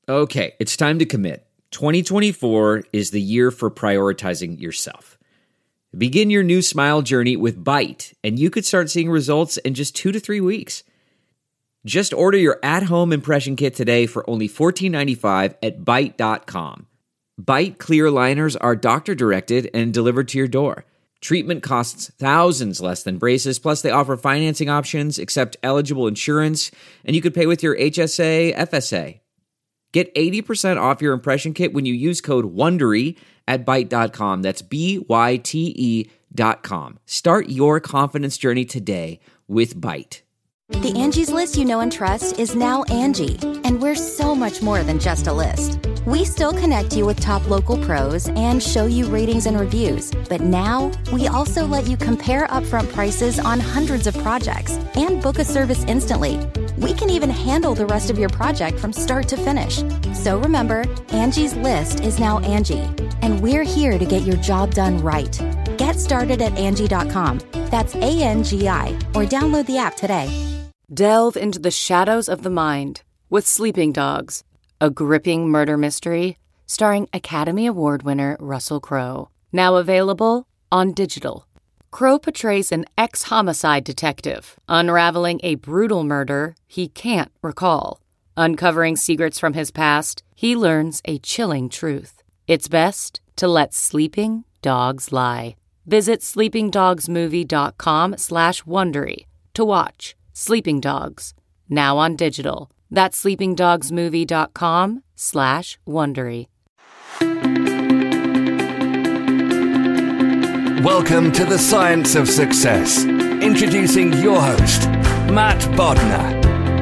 Okay, it's time to commit. 2024 is the year for prioritizing yourself. Begin your new smile journey with Byte, and you could start seeing results in just 2 to 3 weeks. Just order your at-home impression kit today for only $14.95 at Byte.com. Byte clear liners are doctor-directed and delivered to your door. Treatment costs thousands less than braces, plus they offer financing options, accept eligible insurance, and you could pay with your HSA, FSA. Get 80% off your impression kit when you use code WONDERY at Byte.com. That's BYTE.com. Start your confidence journey today with Byte. The Angie's List you know and trust is now Angie, and we're so much more than just a list. We still connect you with top local pros and show you ratings and reviews, but now we also let you compare upfront prices on hundreds of projects and book a service instantly. We can even handle the rest of your project from start to finish. So remember, Angie's List is now Angie, and we're here to get your job done right. Get started at Angie.com. That's ANGI, or download the app today. Delve into the shadows of the mind with Sleeping Dogs, a gripping murder mystery starring Academy Award winner Russell Crowe. Now available on digital. Crowe portrays an ex-homicide detective unraveling a brutal murder he can't recall. Uncovering secrets from his past, he learns a chilling truth. It's best to let sleeping dogs lie. Visit sleepingdogsmovie.com/Wondery to watch Sleeping Dogs, now on digital. That's sleepingdogsmovie.com/Wondery. Welcome to the Science of Success. Introducing your host, Matt Bodnar.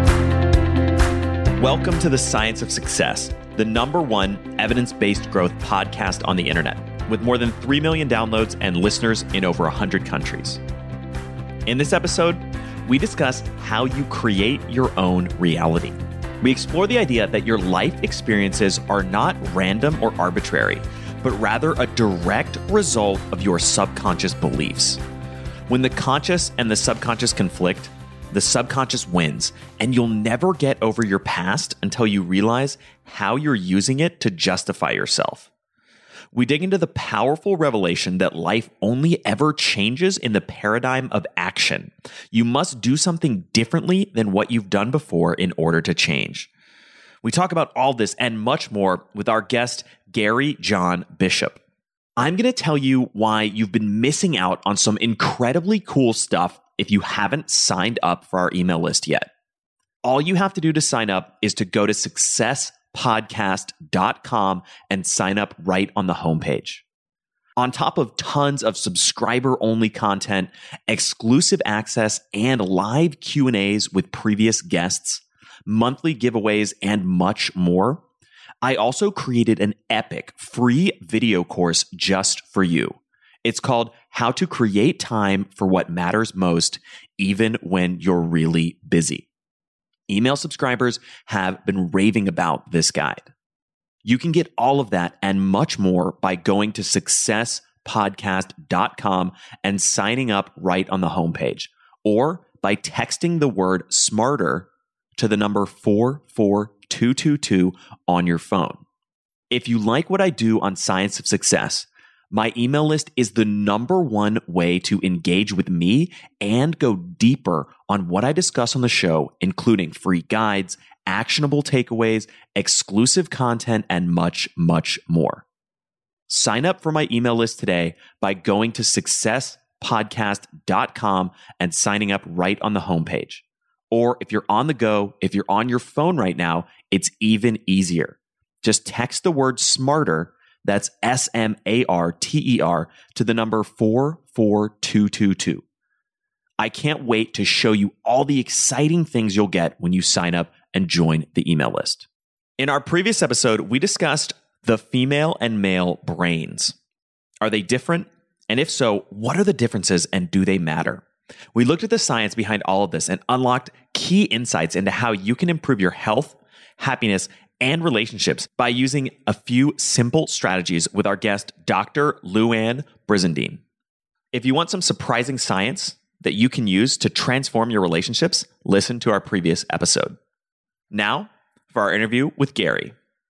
Welcome to the Science of Success, the #1 evidence-based growth podcast on the internet, with more than 3 million downloads and listeners in over 100 countries. In this episode, we discuss how you create your own reality. We explore the idea that your life experiences are not random or arbitrary, but rather a direct result of your subconscious beliefs. When the conscious and the subconscious conflict, the subconscious wins, and you'll never get over your past until you realize how you're using it to justify yourself. We dig into the powerful revelation that life only ever changes in the paradigm of action. You must do something differently than what you've done before in order to change. We talk about all this and much more with our guest, Gary John Bishop. I'm going to tell you why you've been missing out on some incredibly cool stuff if you haven't signed up for our email list yet. All you have to do to sign up is to go to successpodcast.com and sign up right on the homepage. On top of tons of subscriber-only content, exclusive access, and live Q&As with previous guests, monthly giveaways, and much more, I also created an epic free video course just for you. It's called How to Create Time for What Matters Most, Even When You're Really Busy. Email subscribers have been raving about this guide. You can get all of that and much more by going to successpodcast.com and signing up right on the homepage, or by texting the word SMARTER to the number 44222 on your phone. If you like what I do on Science of Success, my email list is the #1 way to engage with me and go deeper on what I discuss on the show, including free guides, actionable takeaways, exclusive content, and much, much more. Sign up for my email list today by going to successpodcast.com and signing up right on the homepage. Or if you're on the go, if you're on your phone right now, it's even easier. Just text the word SMARTER, that's SMARTER, to the number 44222. I can't wait to show you all the exciting things you'll get when you sign up and join the email list. In our previous episode, we discussed the female and male brains. Are they different? And if so, what are the differences and do they matter? We looked at the science behind all of this and unlocked key insights into how you can improve your health, happiness, and relationships by using a few simple strategies with our guest, Dr. Lou-Anne Brizendine. If you want some surprising science that you can use to transform your relationships, listen to our previous episode. Now, for our interview with Gary.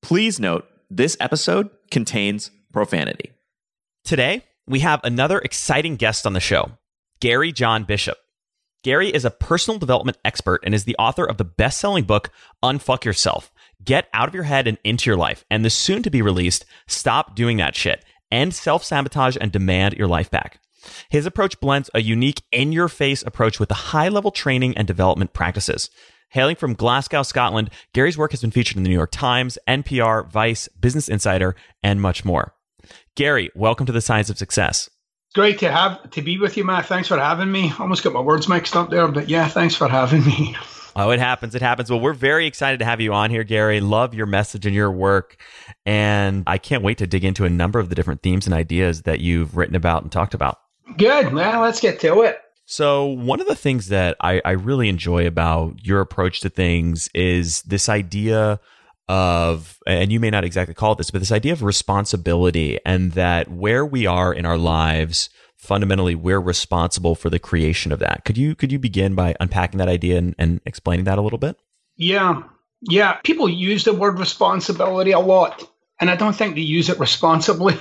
Please note, this episode contains profanity. Today, we have another exciting guest on the show, Gary John Bishop. Gary is a personal development expert and is the author of the best-selling book, Unfuck Yourself. Get out of your head and into your life. And the soon-to-be-released, Stop Doing That Shit. End self-sabotage and demand your life back. His approach blends a unique, in-your-face approach with the high-level training and development practices. Hailing from Glasgow, Scotland, Gary's work has been featured in the New York Times, NPR, Vice, Business Insider, and much more. Gary, welcome to the Science of Success. Great to be with you, Matt. Thanks for having me. Almost got my words mixed up there, but yeah, thanks for having me. Oh, it happens. It happens. Well, we're very excited to have you on here, Gary. Love your message and your work. And I can't wait to dig into a number of the different themes and ideas that you've written about and talked about. Good. Well, let's get to it. So one of the things that I really enjoy about your approach to things is this idea of, and you may not exactly call it this, but this idea of responsibility, and that where we are in our lives, fundamentally, we're responsible for the creation of that. Could you begin by unpacking that idea and explaining that a little bit? Yeah. People use the word responsibility a lot, and I don't think they use it responsibly.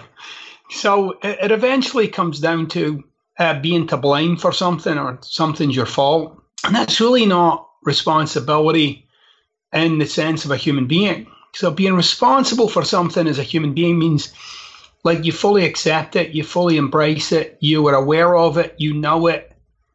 So it eventually comes down to being to blame for something, or something's your fault. And that's really not responsibility in the sense of a human being. So being responsible for something as a human being means like you fully accept it, you fully embrace it, you are aware of it, you know it.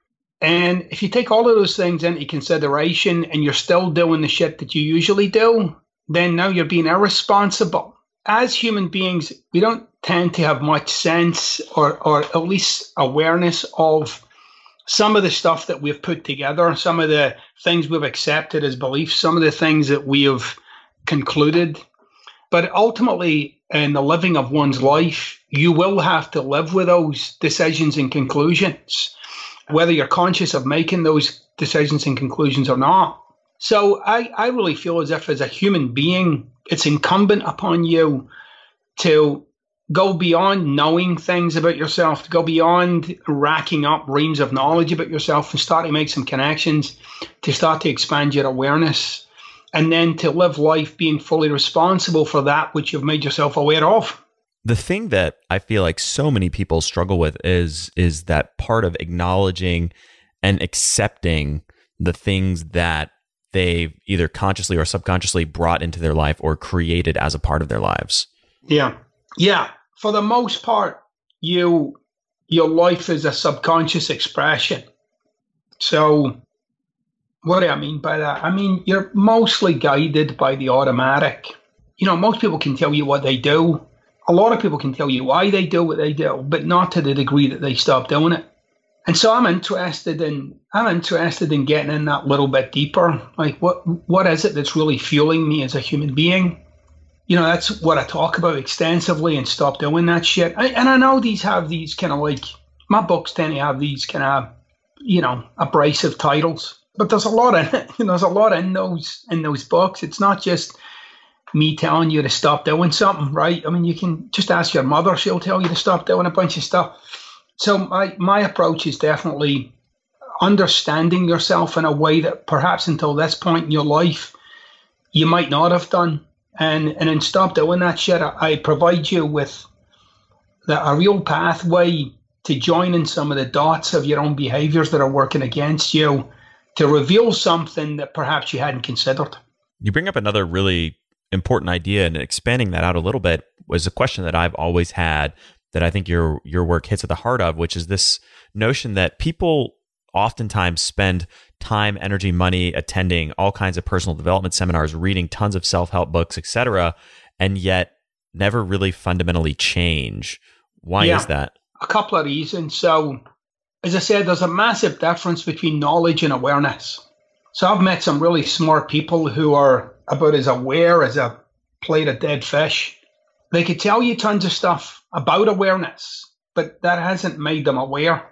And if you take all of those things into consideration and you're still doing the shit that you usually do, then now you're being irresponsible. As human beings, we don't tend to have much sense or at least awareness of some of the stuff that we've put together, some of the things we've accepted as beliefs, some of the things that we have concluded. But ultimately, in the living of one's life, you will have to live with those decisions and conclusions, whether you're conscious of making those decisions and conclusions or not. So I really feel as if as a human being, it's incumbent upon you to go beyond knowing things about yourself, to go beyond racking up reams of knowledge about yourself and start to make some connections, to start to expand your awareness, and then to live life being fully responsible for that which you've made yourself aware of. The thing that I feel like so many people struggle with is that part of acknowledging and accepting the things that they've either consciously or subconsciously brought into their life or created as a part of their lives. Yeah. For the most part, your life is a subconscious expression. So what do I mean by that? I mean, you're mostly guided by the automatic. Most people can tell you what they do. A lot of people can tell you why they do what they do, but not to the degree that they stop doing it. And so I'm interested in getting in that little bit deeper. Like what is it that's really fueling me as a human being? That's what I talk about extensively and Stop Doing That Shit. And I know these have these kind of like, my books tend to have these kind of, abrasive titles, but there's a lot in it. There's a lot in those books. It's not just me telling you to stop doing something, right? I mean, you can just ask your mother. She'll tell you to stop doing a bunch of stuff. So my approach is definitely understanding yourself in a way that perhaps until this point in your life, you might not have done. And in Stop Doing That Shit, I provide you with a real pathway to joining some of the dots of your own behaviors that are working against you to reveal something that perhaps you hadn't considered. You bring up another really important idea, and expanding that out a little bit was a question that I've always had that I think your work hits at the heart of, which is this notion that people oftentimes spend time, energy, money attending all kinds of personal development seminars, reading tons of self-help books, etc., and yet never really fundamentally change. Why is that? A couple of reasons. So, as I said, there's a massive difference between knowledge and awareness. So I've met some really smart people who are about as aware as a plate of dead fish. They could tell you tons of stuff about awareness, but that hasn't made them aware.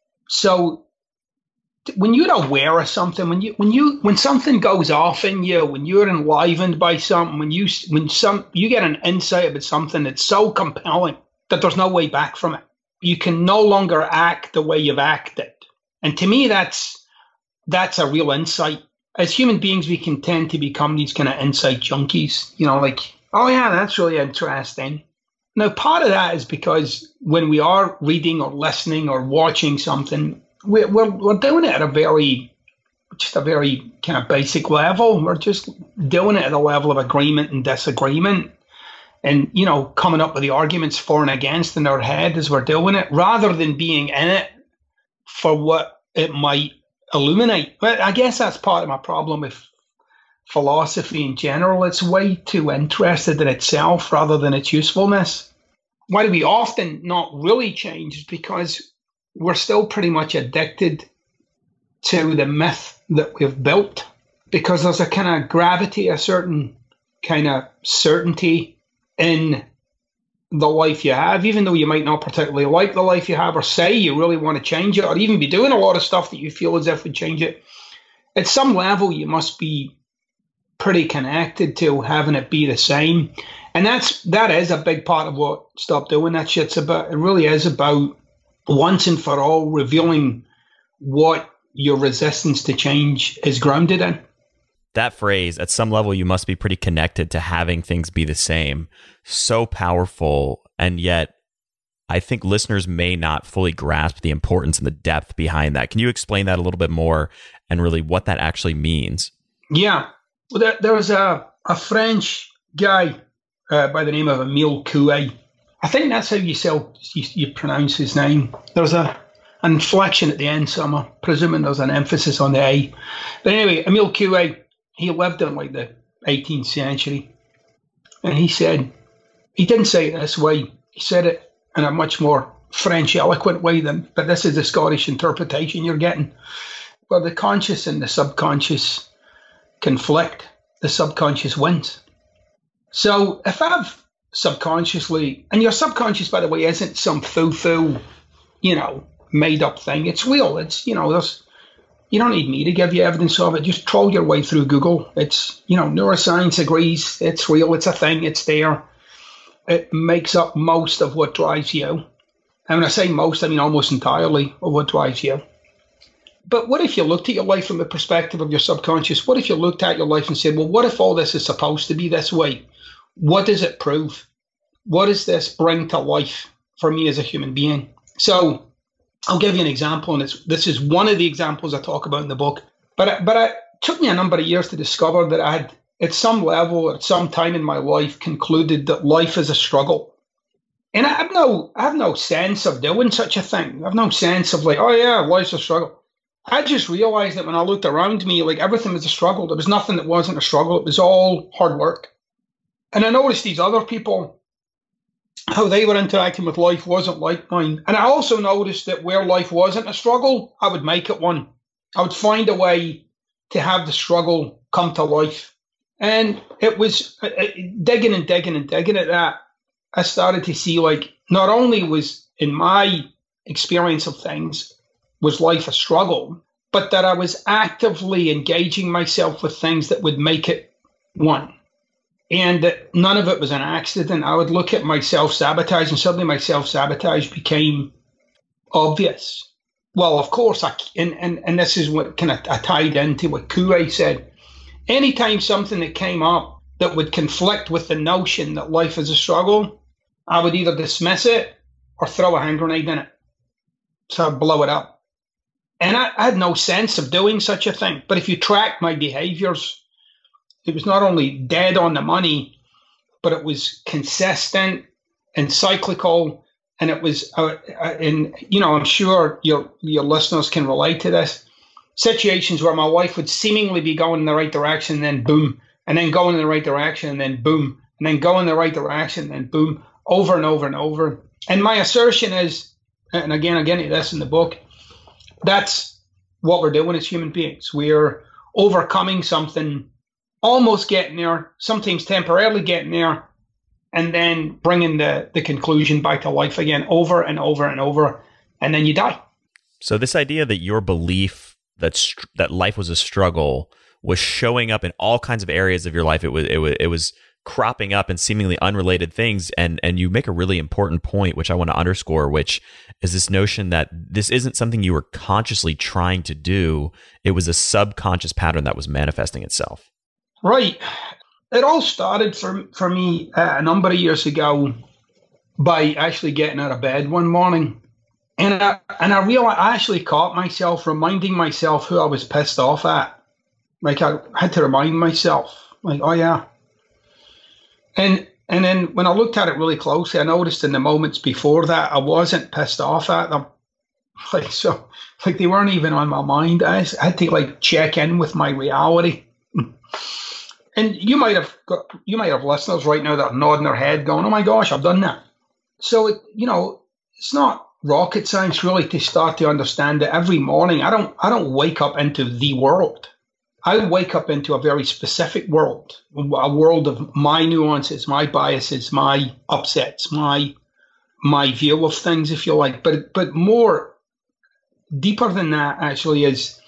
So when you're aware of something, when something goes off in you, when you're enlivened by something, when you get an insight about something that's so compelling that there's no way back from it, you can no longer act the way you've acted. And to me, that's a real insight. As human beings, we can tend to become these kind of insight junkies. Like Oh, yeah, that's really interesting. Now, part of that is because when we are reading or listening or watching something, we're doing it at just a very kind of basic level. We're just doing it at a level of agreement and disagreement and, coming up with the arguments for and against in our head as we're doing it, rather than being in it for what it might illuminate. But I guess that's part of my problem with philosophy in general. It's way too interested in itself rather than its usefulness. Why do we often not really change? Because we're still pretty much addicted to the myth that we've built, because there's a kind of gravity, a certain kind of certainty in the life you have, even though you might not particularly like the life you have or say you really want to change it or even be doing a lot of stuff that you feel as if would change it. At some level, you must be pretty connected to having it be the same. And that is a big part of what Stop Doing That Shit's about. It really is about once and for all revealing what your resistance to change is grounded in. That phrase, at some level, you must be pretty connected to having things be the same. So powerful. And yet, I think listeners may not fully grasp the importance and the depth behind that. Can you explain that a little bit more and really what that actually means? Yeah. Well, there was a French guy by the name of Émile Coué. I think that's how you pronounce his name. There was an inflection at the end, so I'm presuming there's an emphasis on the A. But anyway, Émile Coué, he lived in like the 18th century. And he didn't say it this way. He said it in a much more French eloquent way but this is the Scottish interpretation you're getting, where the conscious and the subconscious conflict, the subconscious wins. So if I've subconsciously, and your subconscious, by the way, isn't some foo-foo, made up thing. It's real. It's, you don't need me to give you evidence of it. Just troll your way through Google. It's, neuroscience agrees. It's real. It's a thing. It's there. It makes up most of what drives you. And when I say most, I mean almost entirely of what drives you. But what if you looked at your life from the perspective of your subconscious? What if you looked at your life and said, well, what if all this is supposed to be this way? What does it prove? What does this bring to life for me as a human being? So I'll give you an example, and this is one of the examples I talk about in the book. But it took me a number of years to discover that I had, at some level, at some time in my life, concluded that life is a struggle. And I have no sense of doing such a thing. I have no sense of like, oh yeah, life's a struggle. I just realized that when I looked around me, like everything was a struggle. There was nothing that wasn't a struggle. It was all hard work. And I noticed these other people, how they were interacting with life wasn't like mine. And I also noticed that where life wasn't a struggle, I would make it one. I would find a way to have the struggle come to life. And it was digging at that, I started to see like not only was in my experience of things, was life a struggle, but that I was actively engaging myself with things that would make it one. And that none of it was an accident. I would look at my self-sabotage, and suddenly my self-sabotage became obvious. Well, of course, and this is what kind of I tied into what Coué said. Anytime something that came up that would conflict with the notion that life is a struggle, I would either dismiss it or throw a hand grenade in it. So I'd blow it up. And I had no sense of doing such a thing. But if you track my behaviors, it was not only dead on the money, but it was consistent and cyclical. And it was, I'm sure your listeners can relate to this. Situations where my life would seemingly be going in the right direction, and then boom, and then going in the right direction, and then boom, and then going in the right direction, and then boom, over and over and over. And my assertion is, and again, I get into this in the book, that's what we're doing as human beings. We're overcoming something, almost getting there, sometimes temporarily getting there, and then bringing the conclusion back to life again over and over and over, and then you die. So this idea that your belief that life was a struggle was showing up in all kinds of areas of your life. It was cropping up in seemingly unrelated things. And you make a really important point, which I want to underscore, which is this notion that this isn't something you were consciously trying to do. It was a subconscious pattern that was manifesting itself. Right. it all started for me a number of years ago by actually getting out of bed one morning. And I realized, I actually caught myself reminding myself who I was pissed off at. Like, I had to remind myself, like, oh yeah. And then when I looked at it really closely, I noticed in the moments before that, I wasn't pissed off at them. Like they weren't even on my mind. I had to like check in with my reality. And you might have listeners right now that are nodding their head going, oh my gosh, I've done that. So, it's not rocket science really to start to understand that every morning I don't wake up into the world. I wake up into a very specific world, a world of my nuances, my biases, my upsets, my view of things, if you like. But more deeper than that actually is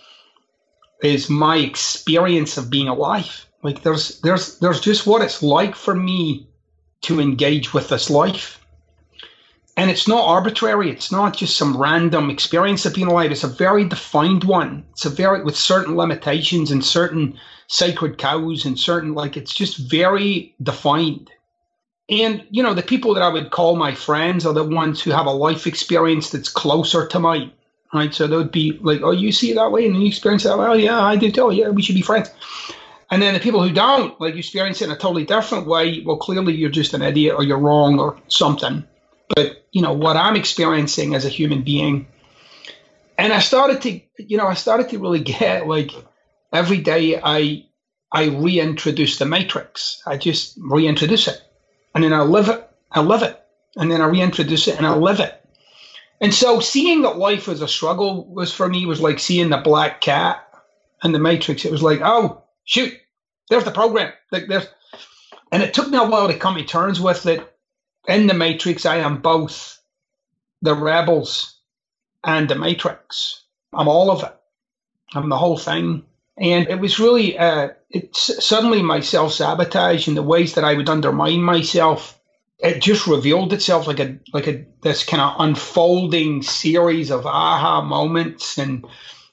my experience of being alive. Like there's just what it's like for me to engage with this life. And it's not arbitrary. It's not just some random experience of being alive. It's a very defined one. It's with certain limitations and certain sacred cows and certain, it's just very defined. And, the people that I would call my friends are the ones who have a life experience that's closer to mine, right? So they would be like, oh, you see it that way and you experience it that way? Oh, yeah, I do too. Oh, yeah, we should be friends. And then the people who don't, you experience it in a totally different way, well, clearly you're just an idiot or you're wrong or something. But, what I'm experiencing as a human being. And I started to really get, every day I reintroduce the matrix. I just reintroduce it. And then I live it. And then I reintroduce it and I live it. And so seeing that life was a struggle was like seeing the black cat in the matrix. It was like, oh, shoot, there's the program. And it took me a while to come to terms with it. In the Matrix, I am both the rebels and the Matrix. I'm all of it. I'm the whole thing. And it was really, suddenly my self-sabotage and the ways that I would undermine myself, it just revealed itself like this kind of unfolding series of aha moments and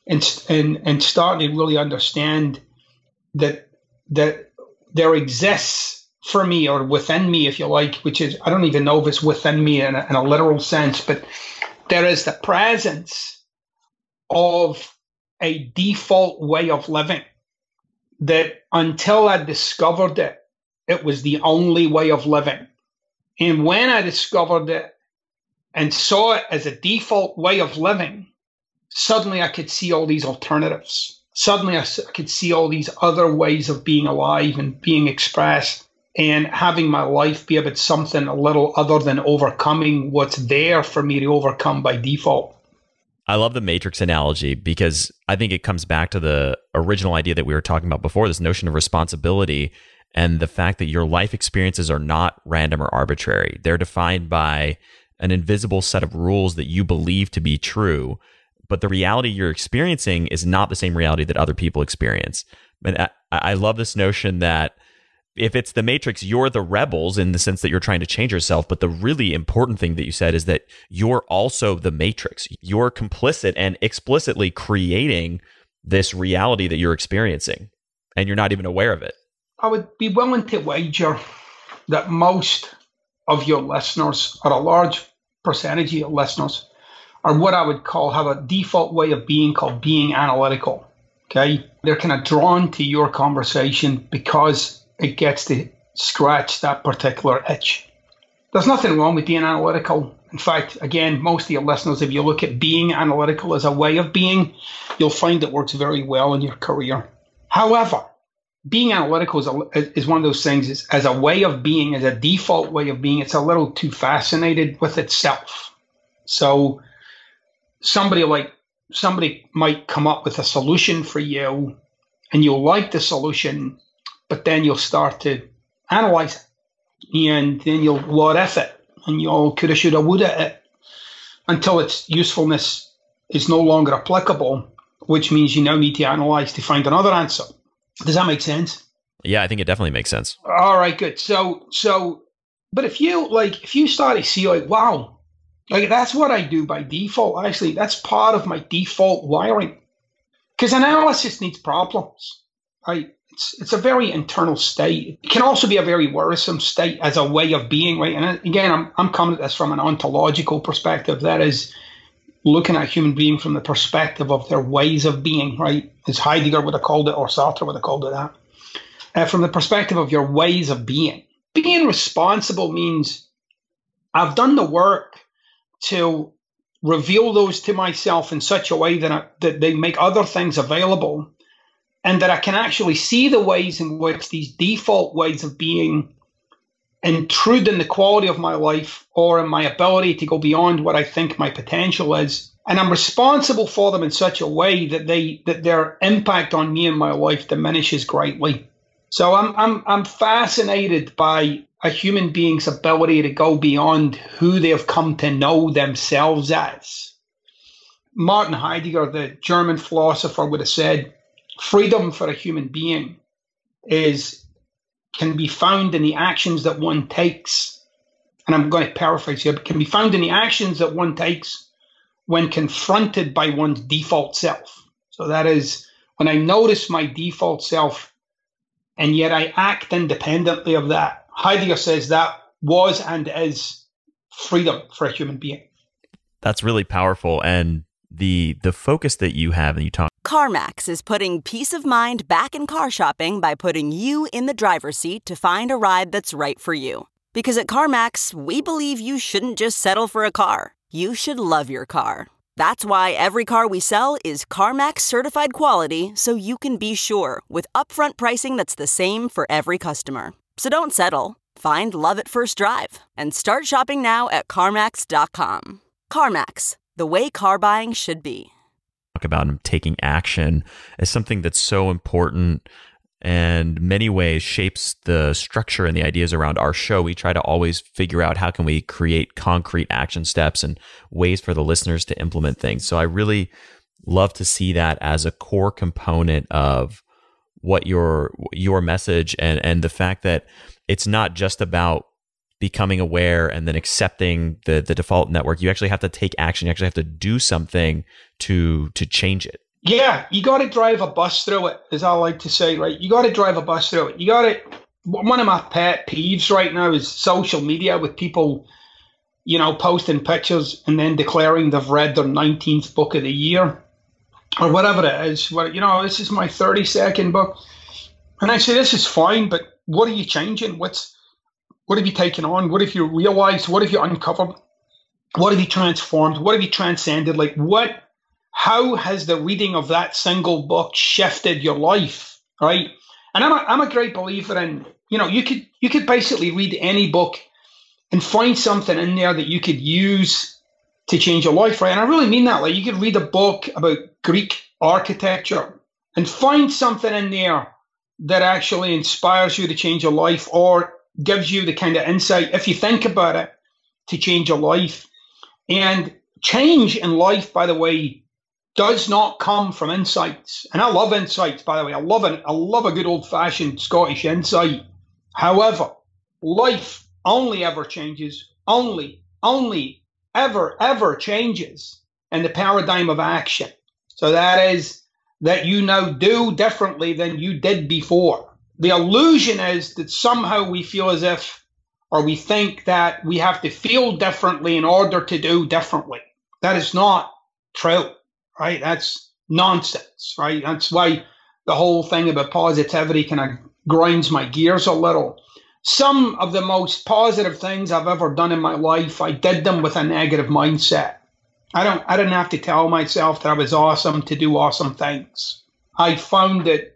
starting to really understand that there exists for me or within me, if you like, which is, I don't even know if it's within me in a literal sense, but there is the presence of a default way of living that until I discovered it, it was the only way of living. And when I discovered it and saw it as a default way of living, suddenly I could see all these alternatives. Suddenly I could see all these other ways of being alive and being expressed. And having my life be about something a little other than overcoming what's there for me to overcome by default. I love the Matrix analogy because I think it comes back to the original idea that we were talking about before, this notion of responsibility and the fact that your life experiences are not random or arbitrary. They're defined by an invisible set of rules that you believe to be true, but the reality you're experiencing is not the same reality that other people experience. And I love this notion that if it's the Matrix, you're the rebels in the sense that you're trying to change yourself. But the really important thing that you said is that you're also the Matrix. You're complicit and explicitly creating this reality that you're experiencing, and you're not even aware of it. I would be willing to wager that most of your listeners, or a large percentage of your listeners, are what I would call have a default way of being called being analytical. Okay? They're kind of drawn to your conversation because it gets to scratch that particular itch. There's nothing wrong with being analytical. In fact, again, most of your listeners, if you look at being analytical as a way of being, you'll find it works very well in your career. However, being analytical is one of those things, as a way of being, as a default way of being, it's a little too fascinated with itself. So somebody might come up with a solution for you, and you'll like the solution, but then you'll start to analyze it, and then you'll what if it, and you'll coulda, shoulda, woulda it, until its usefulness is no longer applicable, which means you now need to analyze to find another answer. Does that make sense? Yeah, I think it definitely makes sense. All right, good. So, but if you start to see wow, that's what I do by default. Actually, that's part of my default wiring, because analysis needs problems, right? it's a very internal state. It can also be a very worrisome state as a way of being, right? And again, I'm coming at this from an ontological perspective. That is looking at a human being from the perspective of their ways of being, right? As Heidegger would have called it, or Sartre would have called it that. From the perspective of your ways of being. Being responsible means I've done the work to reveal those to myself in such a way that they make other things available, and that I can actually see the ways in which these default ways of being intrude in the quality of my life or in my ability to go beyond what I think my potential is. And I'm responsible for them in such a way that their impact on me and my life diminishes greatly. So I'm fascinated by a human being's ability to go beyond who they have come to know themselves as. Martin Heidegger, the German philosopher, would have said, freedom for a human being can be found in the actions that one takes. And I'm going to paraphrase here, but can be found in the actions that one takes when confronted by one's default self. So that is, when I notice my default self, and yet I act independently of that. Heidegger says that was and is freedom for a human being. That's really powerful. And the focus that you have, and you talk. CarMax is putting peace of mind back in car shopping by putting you in the driver's seat to find a ride that's right for you. Because at CarMax, we believe you shouldn't just settle for a car. You should love your car. That's why every car we sell is CarMax certified quality, so you can be sure with upfront pricing that's the same for every customer. So don't settle. Find love at first drive and start shopping now at CarMax.com. CarMax, the way car buying should be. Talk about taking action as something that's so important and many ways shapes the structure and the ideas around our show. We try to always figure out how can we create concrete action steps and ways for the listeners to implement things. So I really love to see that as a core component of what your message and the fact that it's not just about becoming aware and then accepting the default network. You actually have to take action. You actually have to do something to change it. Yeah, you got to drive a bus through it, as I like to say, right? You got to drive a bus through it. One of my pet peeves right now is social media with people, posting pictures and then declaring they've read their 19th book of the year or whatever it is. This is my 32nd book. And I say, this is fine, but what are you changing? What have you taken on? What have you realized? What have you uncovered? What have you transformed? What have you transcended? How has the reading of that single book shifted your life, right? And I'm a great believer in, you could basically read any book and find something in there that you could use to change your life, right? And I really mean that. You could read a book about Greek architecture and find something in there that actually inspires you to change your life or gives you the kind of insight, if you think about it, to change your life. And change in life, by the way, does not come from insights. And I love insights, by the way. I love a good old-fashioned Scottish insight. However, life only ever changes, only ever changes in the paradigm of action. So that is that you now do differently than you did before. The illusion is that somehow we feel as if, or we think that we have to feel differently in order to do differently. That is not true. Right? That's nonsense, right? That's why the whole thing about positivity kind of grinds my gears a little. Some of the most positive things I've ever done in my life, I did them with a negative mindset. I didn't have to tell myself that I was awesome to do awesome things. I found that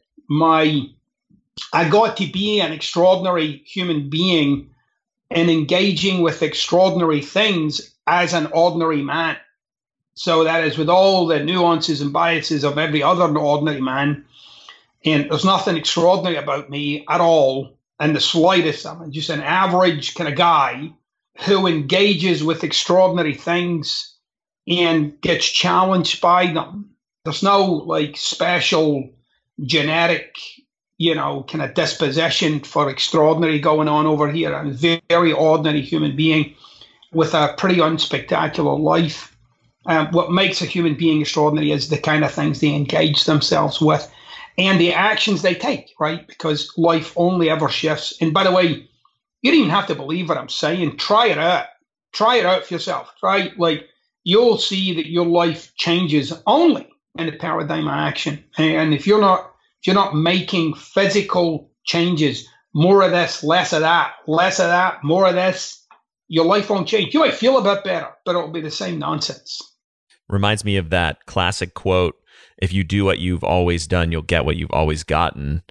I got to be an extraordinary human being and engaging with extraordinary things as an ordinary man. So that is with all the nuances and biases of every other ordinary man. And there's nothing extraordinary about me at all in the slightest. I'm just an average kind of guy who engages with extraordinary things and gets challenged by them. There's no special genetic, kind of disposition for extraordinary going on over here. I'm a very ordinary human being with a pretty unspectacular life. What makes a human being extraordinary is the kind of things they engage themselves with. and the actions they take, right? Because life only ever shifts. And by the way, you don't even have to believe what I'm saying. Try it out. Try it out for yourself, right? Like, you'll see that your life changes only in the paradigm of action. And if you're not making physical changes, more of this, less of that, more of this, your life won't change. You might feel a bit better, but it'll be the same nonsense. Reminds me of that classic quote, if you do what you've always done, you'll get what you've always gotten.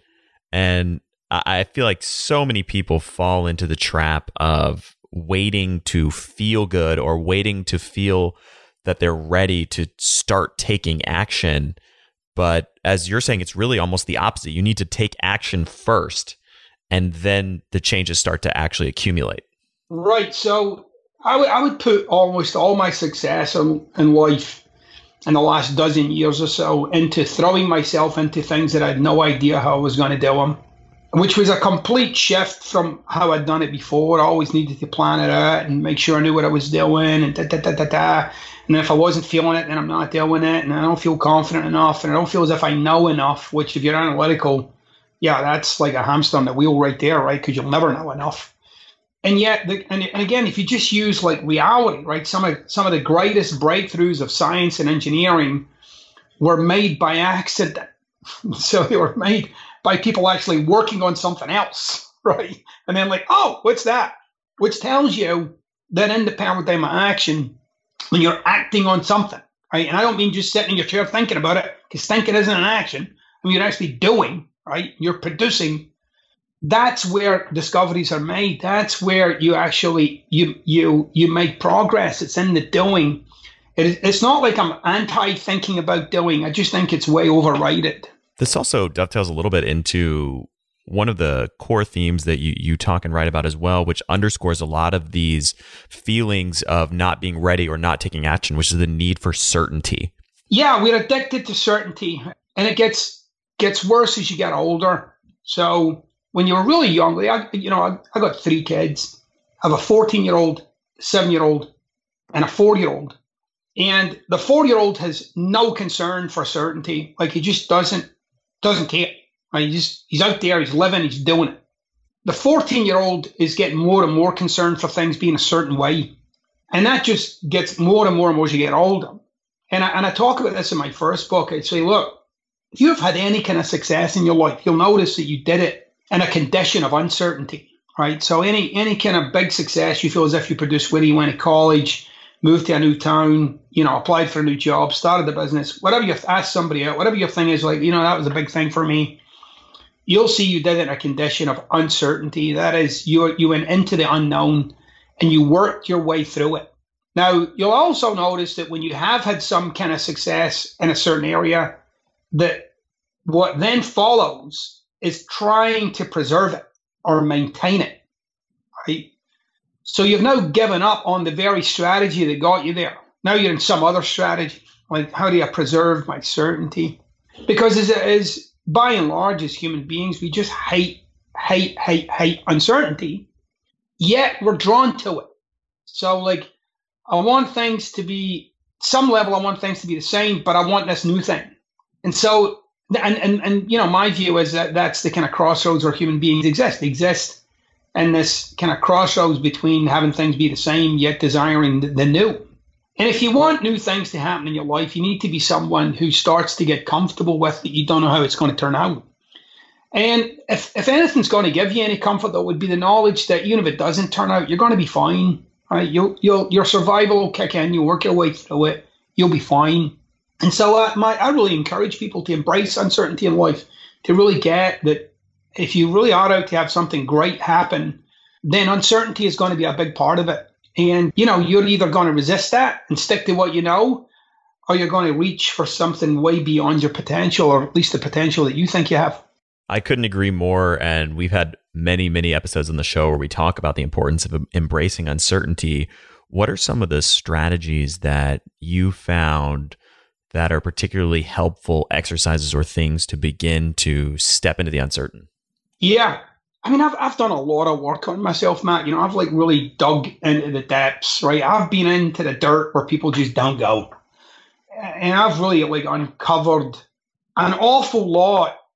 And I feel like so many people fall into the trap of waiting to feel good or waiting to feel that they're ready to start taking action. But as you're saying, it's really almost the opposite. You need to take action first, and then the changes start to actually accumulate. Right. So I would put almost all my success in life in the last dozen years or so into throwing myself into things that I had no idea how I was going to do them, which was a complete shift from how I'd done it before. I always needed to plan it out and make sure I knew what I was doing and And then if I wasn't feeling it, then I'm not doing it. And I don't feel confident enough. And I don't feel as if I know enough, which if you're analytical, yeah, that's like a hamster on the wheel right there, right? Because you'll never know enough. And yet, and again, if you just use like reality, right? Some of the greatest breakthroughs of science and engineering were made by accident. So they were made by people actually working on something else, right? And then like, oh, what's that? Which tells you that in the paradigm of action, when you're acting on something, right? And I don't mean just sitting in your chair thinking about it, because thinking isn't an action. I mean, you're actually doing, right? You're producing. That's where discoveries are made. That's where you actually, you make progress. It's in the doing. It's not like I'm anti-thinking about doing. I just think it's way overrated. This also dovetails a little bit into one of the core themes that you talk and write about as well, which underscores a lot of these feelings of not being ready or not taking action, which is the need for certainty. Yeah, we're addicted to certainty, and it gets worse as you get older. So when you were really young, I got 3 kids. I have a 14-year-old, 7-year-old, and a 4-year-old. And the 4-year-old has no concern for certainty. Like, he just doesn't care. Right? He's out there, he's living, he's doing it. The 14-year-old is getting more and more concerned for things being a certain way. And that just gets more and more as you get older. And I talk about this in my first book. I say, look, if you have had any kind of success in your life, you'll notice that you did it in a condition of uncertainty, right? So any kind of big success, you feel as if you produced whether you went to college, moved to a new town, applied for a new job, started a business, whatever you ask somebody out, whatever your thing is, like, that was a big thing for me. You'll see you did it in a condition of uncertainty. That is, you went into the unknown and you worked your way through it. Now, you'll also notice that when you have had some kind of success in a certain area, that what then follows is trying to preserve it or maintain it, right? So you've now given up on the very strategy that got you there. Now you're in some other strategy, like, how do I preserve my certainty? Because as by and large, as human beings, we just hate uncertainty, yet we're drawn to it. So, like, I want things to be, some level, I want things to be the same, but I want this new thing. And so, and my view is that that's the kind of crossroads where human beings exist. They exist in this kind of crossroads between having things be the same, yet desiring the new. And if you want new things to happen in your life, you need to be someone who starts to get comfortable with that you don't know how it's going to turn out. And if anything's going to give you any comfort, that would be the knowledge that even if it doesn't turn out, you're going to be fine. Right? Your survival will kick in. You'll work your way through it. You'll be fine. And so I really encourage people to embrace uncertainty in life, to really get that if you really are out to have something great happen, then uncertainty is going to be a big part of it. And, you're either going to resist that and stick to what you know, or you're going to reach for something way beyond your potential, or at least the potential that you think you have. I couldn't agree more. And we've had many, many episodes on the show where we talk about the importance of embracing uncertainty. What are some of the strategies that you found that are particularly helpful exercises or things to begin to step into the uncertain? Yeah. I mean, I've done a lot of work on myself, Matt. I've like really dug into the depths, right? I've been into the dirt where people just don't go. And I've really like uncovered an awful lot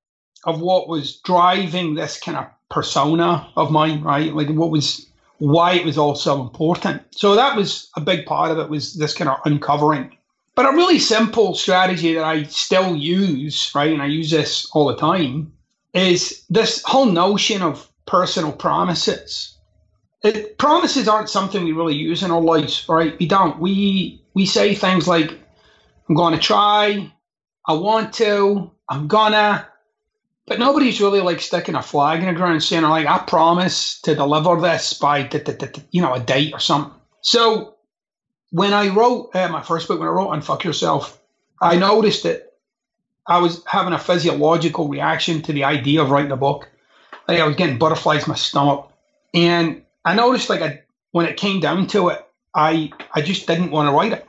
of what was driving this kind of persona of mine, right? Like why it was all so important. So that was a big part of it, was this kind of uncovering. But a really simple strategy that I still use, right, and I use this all the time, is this whole notion of personal promises. Promises aren't something we really use in our lives, right? We don't. We say things like, I'm going to try, I want to, I'm gonna, but nobody's really like sticking a flag in the ground saying, like, I promise to deliver this by, a date or something. So when I wrote my first book, when I wrote Unfuck Yourself, I noticed that I was having a physiological reaction to the idea of writing a book. Like I was getting butterflies in my stomach. And I noticed when it came down to it, I just didn't want to write it.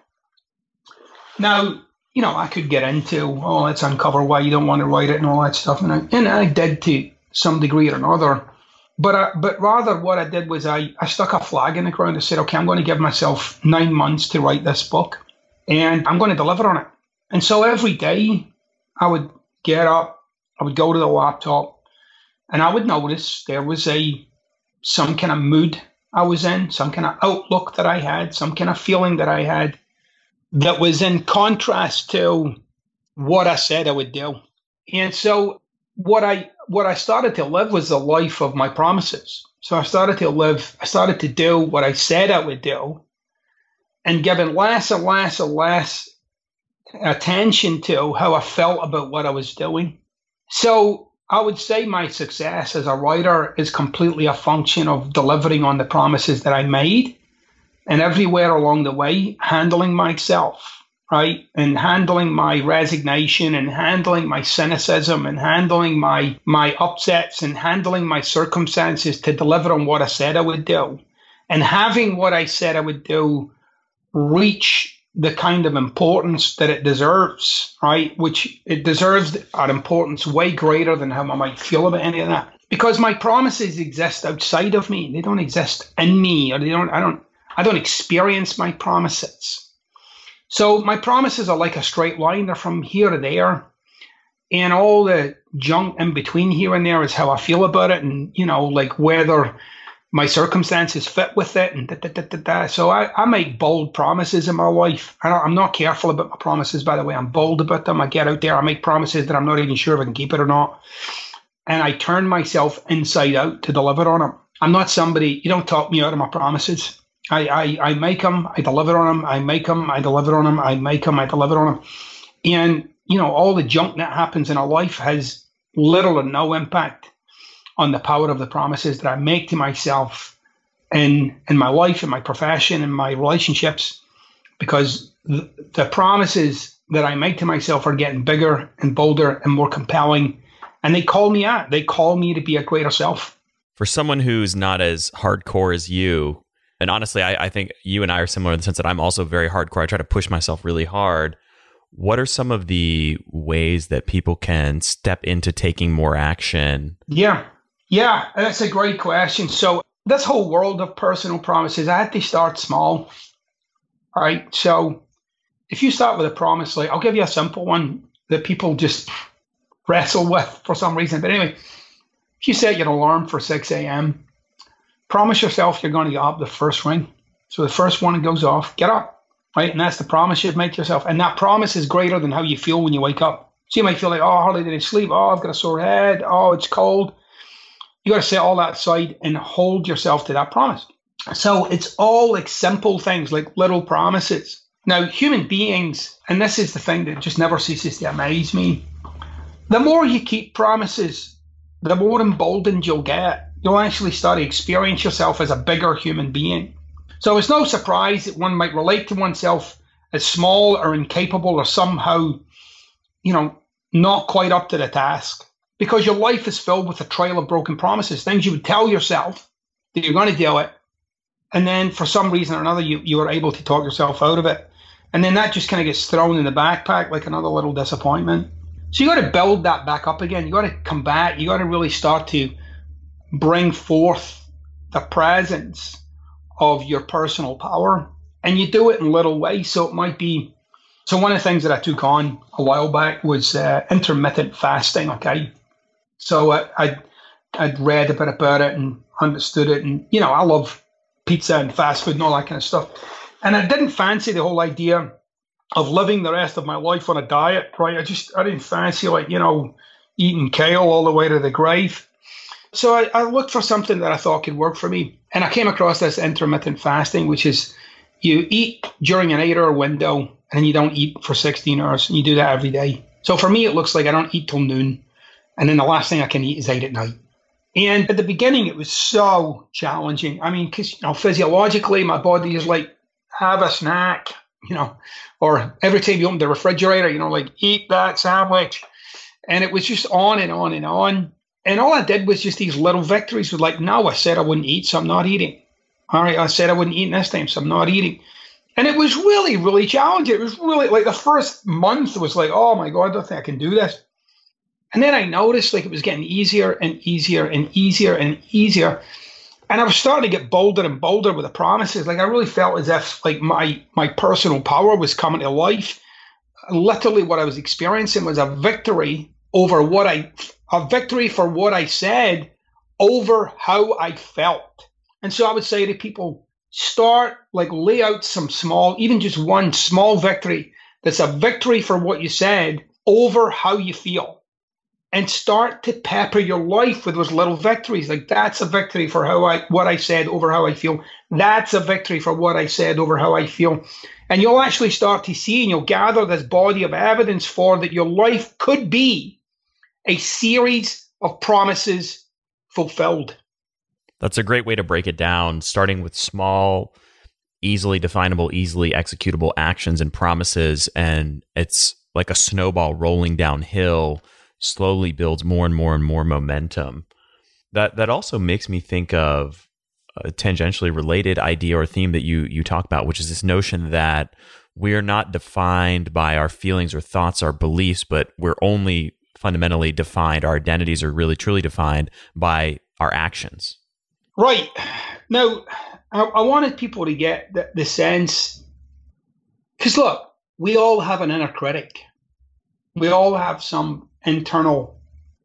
Now, I could get into, let's uncover why you don't want to write it and all that stuff. And I did to some degree or another. But rather what I did was I stuck a flag in the ground and said, okay, I'm going to give myself 9 months to write this book and I'm going to deliver on it. And so every day I would get up, I would go to the laptop, and I would notice there was some kind of mood I was in, some kind of outlook that I had, some kind of feeling that I had that was in contrast to what I said I would do. And so what I started to live was the life of my promises. So I started to do what I said I would do, and given less and less and less attention to how I felt about what I was doing. So I would say my success as a writer is completely a function of delivering on the promises that I made, and everywhere along the way, handling myself, right? And handling my resignation, and handling my cynicism, and handling my upsets, and handling my circumstances to deliver on what I said I would do. And having what I said I would do reach the kind of importance that it deserves, right? Which it deserves an importance way greater than how I might feel about any of that. Because my promises exist outside of me. They don't exist in me, or I don't experience my promises. So my promises are like a straight line. They're from here to there. And all the junk in between here and there is how I feel about it. And, like whether my circumstances fit with it. And So I make bold promises in my life. I'm not careful about my promises, by the way. I'm bold about them. I get out there. I make promises that I'm not even sure if I can keep it or not. And I turn myself inside out to deliver on them. I'm not somebody, you don't talk me out of my promises. I make them, I deliver on them, I make them, I deliver on them, I make them, I deliver on them. And, all the junk that happens in our life has little or no impact on the power of the promises that I make to myself in my life, in my profession, in my relationships, because the promises that I make to myself are getting bigger and bolder and more compelling. And they call me out. They call me to be a greater self. For someone who's not as hardcore as you, and honestly, I think you and I are similar in the sense that I'm also very hardcore. I try to push myself really hard. What are some of the ways that people can step into taking more action? Yeah, that's a great question. So this whole world of personal promises, I had to start small. All right. So if you start with a promise, like I'll give you a simple one that people just wrestle with for some reason. But anyway, if you set your alarm for 6 a.m., promise yourself you're going to get up the first ring. So the first one goes off, get up, right? And that's the promise you've made to yourself. And that promise is greater than how you feel when you wake up. So you might feel like, oh, hardly did I sleep. Oh, I've got a sore head. Oh, it's cold. You got to set all that aside and hold yourself to that promise. So it's all like simple things, like little promises. Now, human beings, and this is the thing that just never ceases to amaze me, the more you keep promises, the more emboldened you'll get. You'll actually start to experience yourself as a bigger human being. So it's no surprise that one might relate to oneself as small or incapable or somehow, not quite up to the task. Because your life is filled with a trail of broken promises, things you would tell yourself that you're going to do it. And then for some reason or another, you were able to talk yourself out of it. And then that just kind of gets thrown in the backpack like another little disappointment. So you got to build that back up again. You got to combat. You got to really start to bring forth the presence of your personal power. And you do it in little ways. So it might be, so one of the things that I took on a while back was intermittent fasting, okay? So I'd read a bit about it and understood it. And, I love pizza and fast food and all that kind of stuff. And I didn't fancy the whole idea of living the rest of my life on a diet, right? I didn't fancy eating kale all the way to the grave. So I looked for something that I thought could work for me. And I came across this intermittent fasting, which is you eat during an 8-hour window and then you don't eat for 16 hours. And you do that every day. So for me, it looks like I don't eat till noon. And then the last thing I can eat is 8 at night. And at the beginning, it was so challenging. I mean, because, physiologically, my body is like, have a snack, or every time you open the refrigerator, eat that sandwich. And it was just on and on and on. And all I did was just these little victories with no, I said I wouldn't eat, so I'm not eating. All right, I said I wouldn't eat this time, so I'm not eating. And it was really, really challenging. It was really the first month was like, oh my God, I don't think I can do this. And then I noticed it was getting easier and easier and easier and easier. And I was starting to get bolder and bolder with the promises. I really felt as if my personal power was coming to life. Literally what I was experiencing was a victory over a victory for what I said over how I felt. And so I would say to people, start, lay out some small, even just one small victory that's a victory for what you said over how you feel. And start to pepper your life with those little victories. That's a victory for what I said over how I feel. That's a victory for what I said over how I feel. And you'll actually start to see, and you'll gather this body of evidence for that your life could be a series of promises fulfilled. That's a great way to break it down, starting with small, easily definable, easily executable actions and promises. And it's like a snowball rolling downhill, slowly builds more and more and more momentum. That also makes me think of a tangentially related idea or theme that you talk about, which is this notion that we're not defined by our feelings or thoughts, our beliefs, but we're only fundamentally defined, our identities are really truly defined by our actions. Right. Now, I wanted people to get the sense, because look, we all have an inner critic. We all have some internal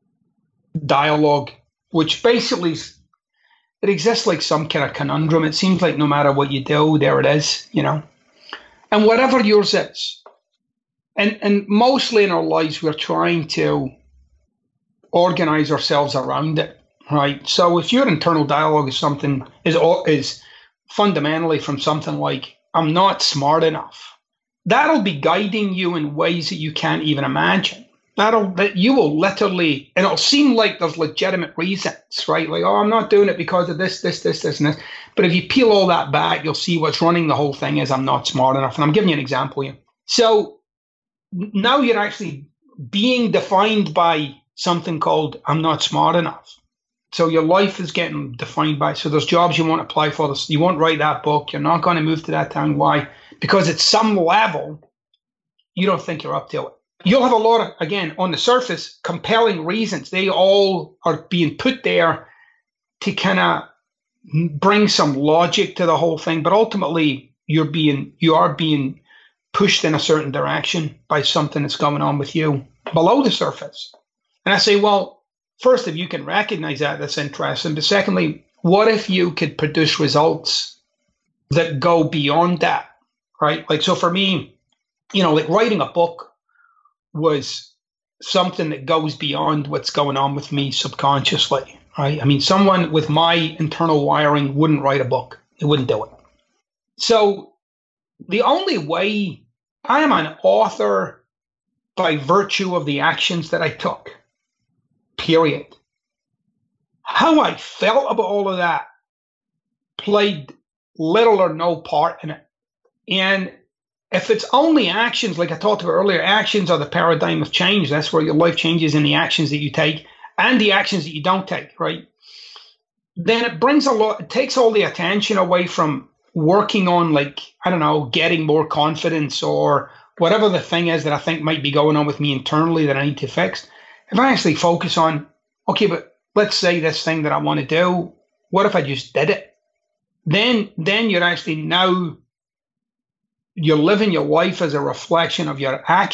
dialogue, which basically it exists like some kind of conundrum. It seems like no matter what you do, there it is, and whatever yours is. And mostly in our lives, we're trying to organize ourselves around it, right? So if your internal dialogue is fundamentally from something like, I'm not smart enough, that'll be guiding you in ways that you can't even imagine. That you will literally, and it'll seem like there's legitimate reasons, right? I'm not doing it because of this, and this. But if you peel all that back, you'll see what's running the whole thing is I'm not smart enough. And I'm giving you an example here. So now you're actually being defined by something called I'm not smart enough. So your life is getting defined by, so there's jobs you won't apply for, you won't write that book, you're not going to move to that town. Why? Because at some level, you don't think you're up to it. You'll have a lot of, again, on the surface, compelling reasons. They all are being put there to kind of bring some logic to the whole thing. But ultimately, you are being pushed in a certain direction by something that's going on with you below the surface. And I say, well, first, if you can recognize that, that's interesting. But secondly, what if you could produce results that go beyond that, right? So for me, writing a book was something that goes beyond what's going on with me subconsciously, right? I mean, someone with my internal wiring wouldn't write a book. They wouldn't do it. So the only way I am an author by virtue of the actions that I took, period. How I felt about all of that played little or no part in it. And if it's only actions, like I talked about earlier, actions are the paradigm of change. That's where your life changes in the actions that you take and the actions that you don't take, right? Then it takes all the attention away from working on, getting more confidence or whatever the thing is that I think might be going on with me internally that I need to fix. If I actually focus on, okay, but let's say this thing that I want to do, what if I just did it? Then you're actually now, you're living your life as a reflection of your action.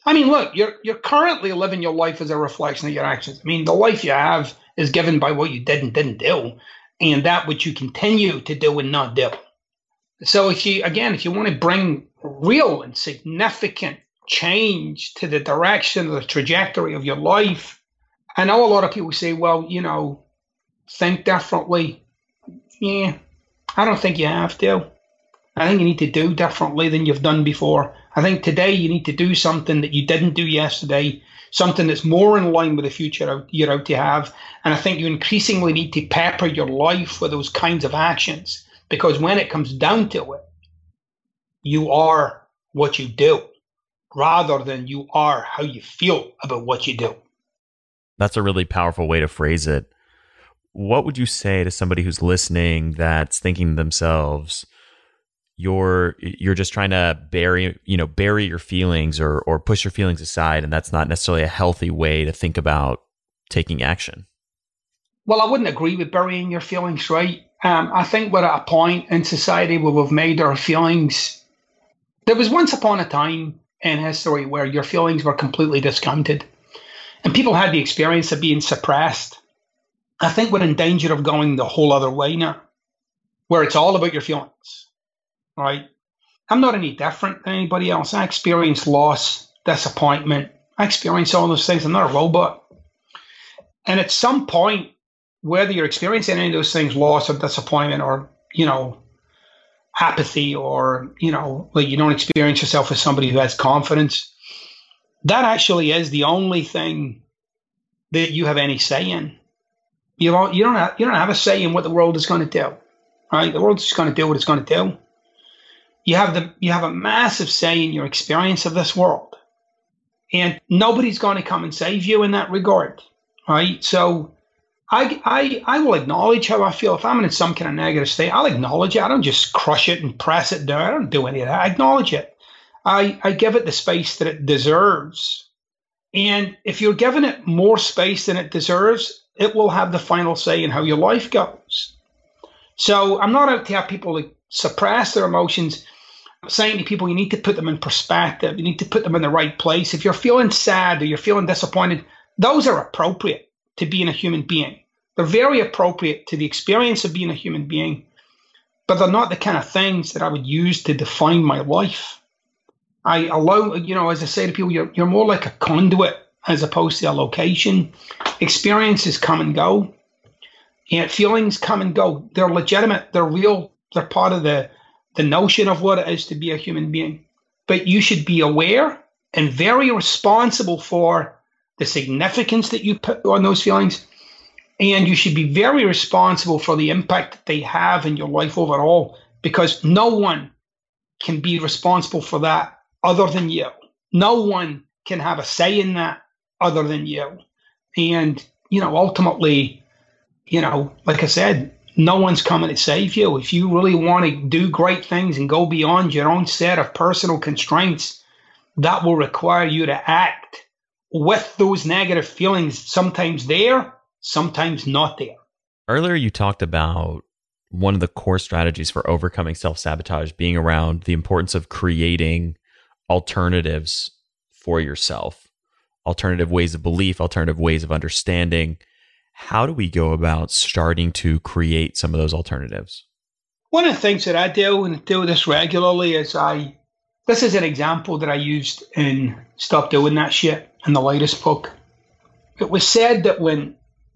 I mean, look, you're currently living your life as a reflection of your actions. I mean, the life you have is given by what you did and didn't do, and that which you continue to do and not do. So if you want to bring real and significant change to the direction or the trajectory of your life, I know a lot of people say, well, think differently. Yeah, I don't think you have to. I think you need to do differently than you've done before. I think today you need to do something that you didn't do yesterday, something that's more in line with the future you're out to have. And I think you increasingly need to pepper your life with those kinds of actions, because when it comes down to it, you are what you do rather than you are how you feel about what you do. That's a really powerful way to phrase it. What would you say to somebody who's listening that's thinking to themselves, you're just trying to bury your feelings or push your feelings aside, and that's not necessarily a healthy way to think about taking action? Well, I wouldn't agree with burying your feelings, right? I think we're at a point in society where we've made our feelings. There was once upon a time in history where your feelings were completely discounted and people had the experience of being suppressed. I think we're in danger of going the whole other way now, where it's all about your feelings. Right? I'm not any different than anybody else. I experience loss, disappointment. I experience all those things. I'm not a robot. And at some point, whether you're experiencing any of those things, loss or disappointment or, apathy or, like you don't experience yourself as somebody who has confidence, that actually is the only thing that you have any say in. You don't have a say in what the world is going to do. Right? The world's just going to do what it's going to do. You have a massive say in your experience of this world, and nobody's going to come and save you in that regard, right? So I will acknowledge how I feel. If I'm in some kind of negative state, I'll acknowledge it. I don't just crush it and press it down. I don't do any of that. I acknowledge it. I give it the space that it deserves. And if you're giving it more space than it deserves, it will have the final say in how your life goes. So I'm not out to have people like suppress their emotions. I'm saying to people, you need to put them in perspective. You need to put them in the right place. If you're feeling sad or you're feeling disappointed, those are appropriate to being a human being. They're very appropriate to the experience of being a human being, but they're not the kind of things that I would use to define my life. I allow, as I say to people, you're more like a conduit as opposed to a location. Experiences come and go, and feelings come and go. They're legitimate. They're real. They're part of the notion of what it is to be a human being. But you should be aware and very responsible for the significance that you put on those feelings. And you should be very responsible for the impact that they have in your life overall, because no one can be responsible for that other than you. No one can have a say in that other than you. And, ultimately, like I said, no one's coming to save you. If you really want to do great things and go beyond your own set of personal constraints, that will require you to act with those negative feelings, sometimes there, sometimes not there. Earlier, you talked about one of the core strategies for overcoming self-sabotage being around the importance of creating alternatives for yourself, alternative ways of belief, alternative ways of understanding. How do we go about starting to create some of those alternatives? One of the things that I do, and I do this regularly, is this is an example that I used in Stop Doing That Shit in the latest book. It was said that when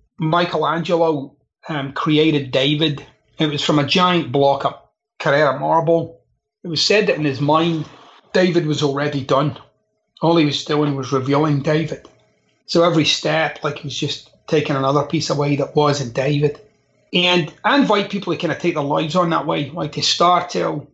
Michelangelo created David, it was from a giant block of Carrara marble. It was said that in his mind, David was already done. All he was doing was revealing David. So every step, like he was just taking another piece away that wasn't David. And I invite people to kind of take their lives on that way, like to start with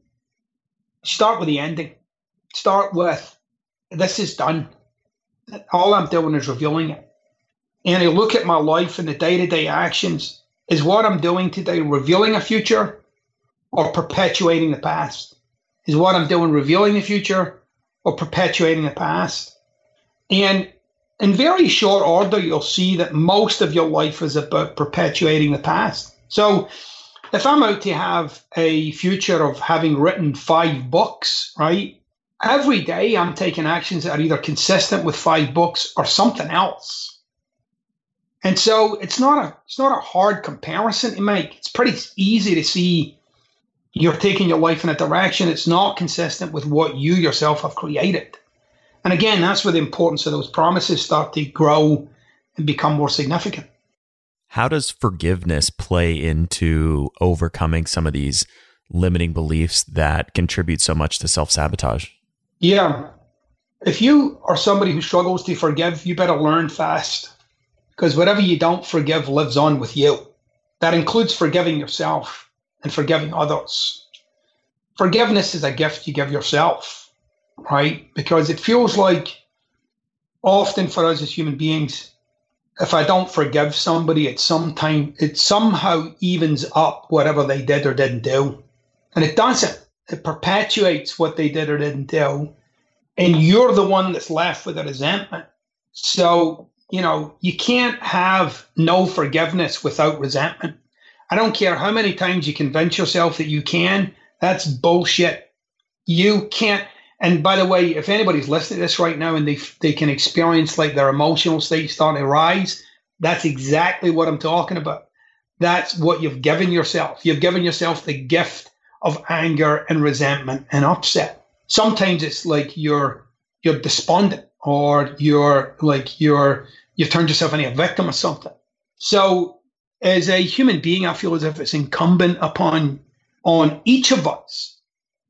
the ending. Start with, this is done. All I'm doing is revealing it. And I look at my life and the day-to-day actions. Is what I'm doing today revealing a future or perpetuating the past? Is what I'm doing revealing the future or perpetuating the past? And in very short order, you'll see that most of your life is about perpetuating the past. So if I'm out to have a future of having written 5 books, right, every day I'm taking actions that are either consistent with 5 books or something else. And so it's not a hard comparison to make. It's pretty easy to see you're taking your life in a direction it's not consistent with what you yourself have created. And again, that's where the importance of those promises start to grow and become more significant. How does forgiveness play into overcoming some of these limiting beliefs that contribute so much to self-sabotage? Yeah. If you are somebody who struggles to forgive, you better learn fast, because whatever you don't forgive lives on with you. That includes forgiving yourself and forgiving others. Forgiveness is a gift you give yourself, right? Because it feels like often for us as human beings, if I don't forgive somebody, it somehow evens up whatever they did or didn't do. And it doesn't. It perpetuates what they did or didn't do. And you're the one that's left with a resentment. So, you can't have no forgiveness without resentment. I don't care how many times you convince yourself that you can. That's bullshit. You can't. And by the way, if anybody's listening to this right now and they can experience like their emotional state starting to rise, that's exactly what I'm talking about. That's what you've given yourself. You've given yourself the gift of anger and resentment and upset. Sometimes it's like you're despondent, or you've turned yourself into a victim or something. So as a human being, I feel as if it's incumbent on each of us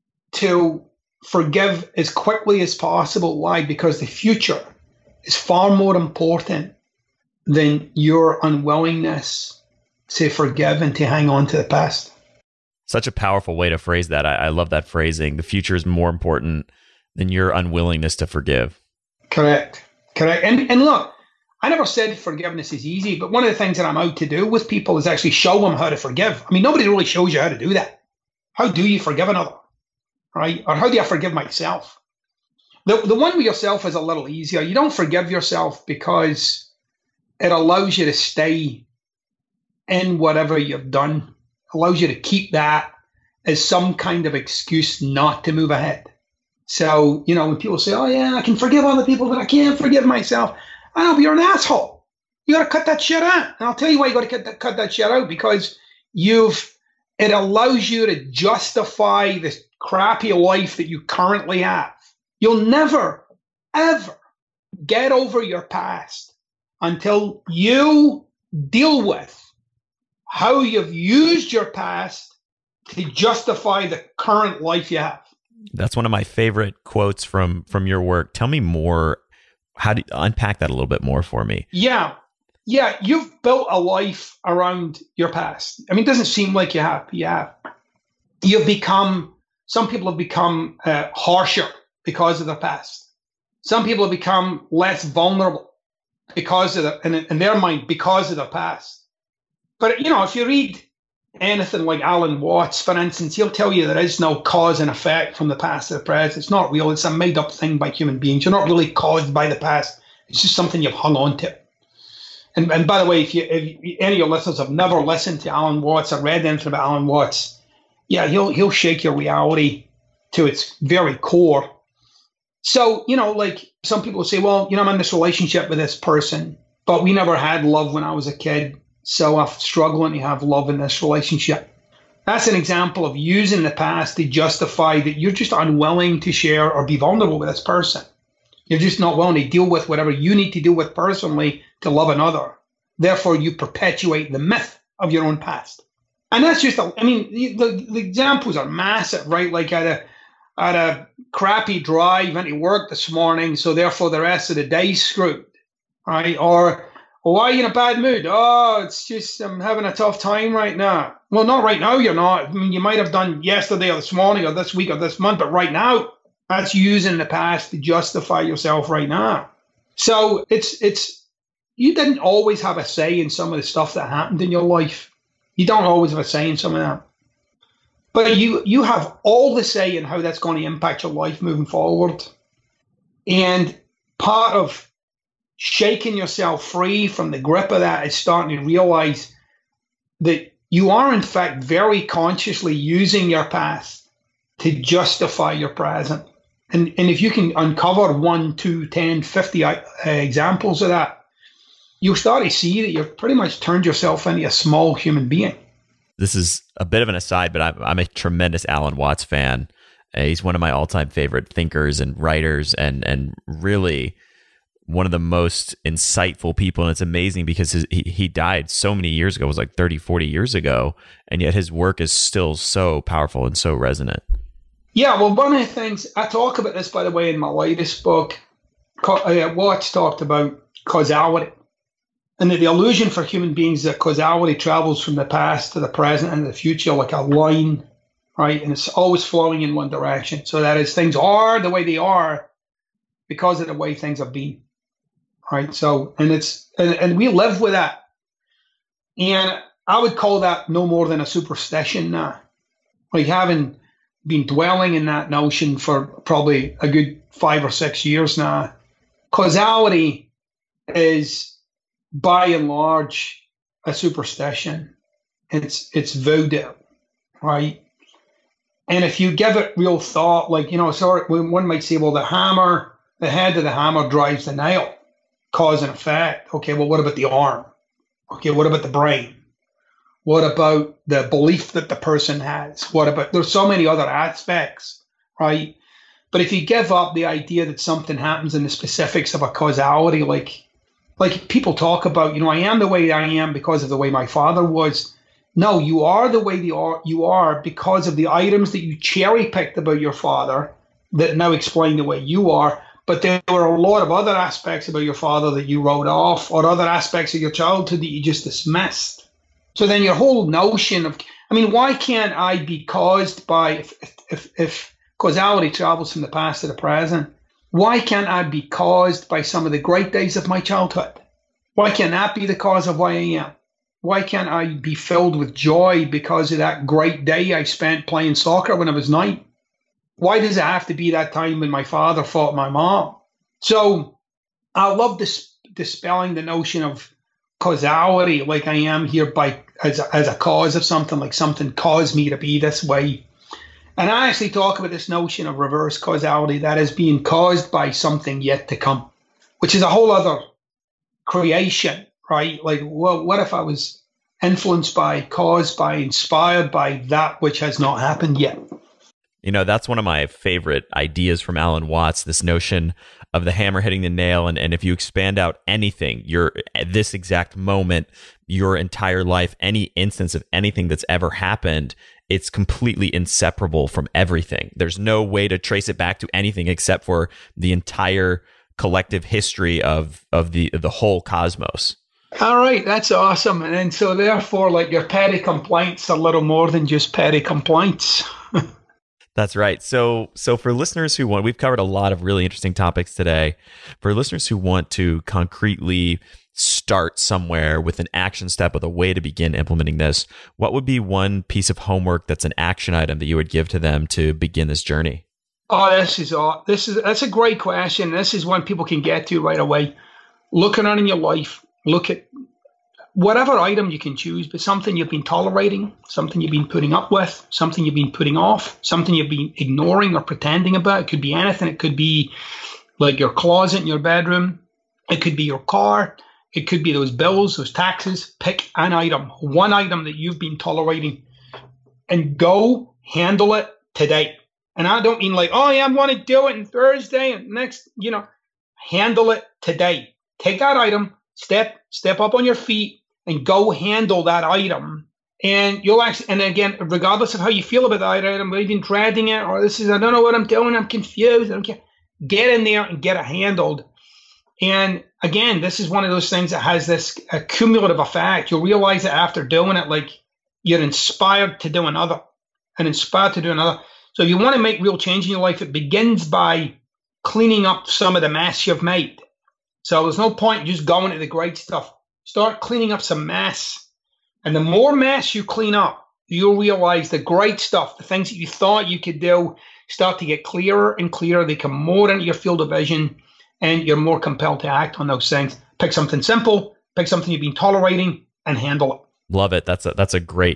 to forgive as quickly as possible. Why? Because the future is far more important than your unwillingness to forgive and to hang on to the past. Such a powerful way to phrase that. I love that phrasing. The future is more important than your unwillingness to forgive. Correct. And look, I never said forgiveness is easy, but one of the things that I'm out to do with people is actually show them how to forgive. I mean, nobody really shows you how to do that. How do you forgive another? Right? Or how do I forgive myself? The one with yourself is a little easier. You don't forgive yourself because it allows you to stay in whatever you've done. It allows you to keep that as some kind of excuse not to move ahead. So, when people say, oh yeah, I can forgive other people, but I can't forgive myself. I know, but you're an asshole. You got to cut that shit out. And I'll tell you why you got to cut that shit out, because it allows you to justify this crappy life that you currently have. You'll never, ever get over your past until you deal with how you've used your past to justify the current life you have. That's one of my favorite quotes from your work. Tell me more. How do you unpack that a little bit more for me? Yeah. You've built a life around your past. I mean, it doesn't seem like you have. Yeah. Some people have become harsher because of their past. Some people have become less vulnerable because of in their mind, because of their past. But, if you read anything like Alan Watts, for instance, he'll tell you there is no cause and effect from the past to the present. It's not real. It's a made-up thing by human beings. You're not really caused by the past. It's just something you've hung on to. And by the way, if any of your listeners have never listened to Alan Watts or read anything about Alan Watts, yeah, he'll shake your reality to its very core. So, like some people say, well, I'm in this relationship with this person, but we never had love when I was a kid. So I'm struggling to have love in this relationship. That's an example of using the past to justify that you're just unwilling to share or be vulnerable with this person. You're just not willing to deal with whatever you need to deal with personally to love another. Therefore, you perpetuate the myth of your own past. And that's just, the examples are massive, right? Like I had a crappy drive into work this morning, so therefore the rest of the day's screwed, right? Or, why are you in a bad mood? Oh, it's just I'm having a tough time right now. Well, not right now, you're not. I mean, you might have done yesterday or this morning or this week or this month, but right now, that's using the past to justify yourself right now. So it's you didn't always have a say in some of the stuff that happened in your life. You don't always have a say in some of that. But you have all the say in how that's going to impact your life moving forward. And part of shaking yourself free from the grip of that is starting to realize that you are, in fact, very consciously using your past to justify your present. And if you can uncover 1, 2, 10, 50 examples of that, you'll start to see that you've pretty much turned yourself into a small human being. This is a bit of an aside, but I'm a tremendous Alan Watts fan. He's one of my all-time favorite thinkers and writers, and really one of the most insightful people. And it's amazing because he died so many years ago. It was like 30, 40 years ago. And yet his work is still so powerful and so resonant. Yeah, well, one of the things, I talk about this, by the way, in my latest book, Watts talked about causality. And the illusion for human beings is that causality travels from the past to the present and the future like a line, right? And it's always flowing in one direction. So that is, things are the way they are because of the way things have been, right? So, and we live with that. And I would call that no more than a superstition now. Like, having been dwelling in that notion for probably a good 5 or 6 years now, causality is by and large a superstition. It's voodoo, right? And if you give it real thought, like, one might say, well, the head of the hammer drives the nail, cause and effect. Okay, well, what about the arm? Okay, what about the brain? What about the belief that the person has? There's so many other aspects, right? But if you give up the idea that something happens in the specifics of a causality, like people talk about, I am the way I am because of the way my father was. No, you are the way you are because of the items that you cherry picked about your father that now explain the way you are. But there were a lot of other aspects about your father that you wrote off, or other aspects of your childhood that you just dismissed. So then your whole notion of, why can't I be caused by, if causality travels from the past to the present, why can't I be caused by some of the great days of my childhood? Why can't that be the cause of why I am? Why can't I be filled with joy because of that great day I spent playing soccer when I was 9? Why does it have to be that time when my father fought my mom? So I love dispelling the notion of causality, like I am here as a cause of something, like something caused me to be this way. And I actually talk about this notion of reverse causality, that is being caused by something yet to come, which is a whole other creation, right? Like, well, what if I was influenced by, caused by, inspired by that which has not happened yet? That's one of my favorite ideas from Alan Watts, this notion of the hammer hitting the nail. And if you expand out anything, this exact moment, your entire life, any instance of anything that's ever happened, it's completely inseparable from everything. There's no way to trace it back to anything except for the entire collective history of the whole cosmos. All right, that's awesome. And so therefore, like, your petty complaints are little more than just petty complaints. That's right. So for listeners who we've covered a lot of really interesting topics today. For listeners who want to concretely start somewhere with an action step, with a way to begin implementing this, what would be one piece of homework that's an action item that you would give to them to begin this journey? Oh, that's a great question. This is one people can get to right away. Looking on in your life, look at whatever item you can choose, but something you've been tolerating, something you've been putting up with, something you've been putting off, something you've been ignoring or pretending about. It could be anything. It could be like your closet in your bedroom. It could be your car. It could be those bills, those taxes. Pick an item, one item that you've been tolerating, and go handle it today. And I don't mean like, oh, yeah, I want to do it on Thursday and next, handle it today. Take that item, step up on your feet, and go handle that item. And you'll actually, and again, regardless of how you feel about that item, whether you've been dreading it or I don't know what I'm doing, I'm confused, I don't care. Get in there and get it handled. And again, this is one of those things that has this cumulative effect. You'll realize that after doing it, like, you're inspired to do another and inspired to do another. So if you want to make real change in your life, it begins by cleaning up some of the mess you've made. So there's no point in just going to the great stuff. Start cleaning up some mess. And the more mess you clean up, you'll realize the great stuff, the things that you thought you could do, start to get clearer and clearer. They come more into your field of vision, and you're more compelled to act on those things. Pick something simple, pick something you've been tolerating, and handle it. Love it. That's a great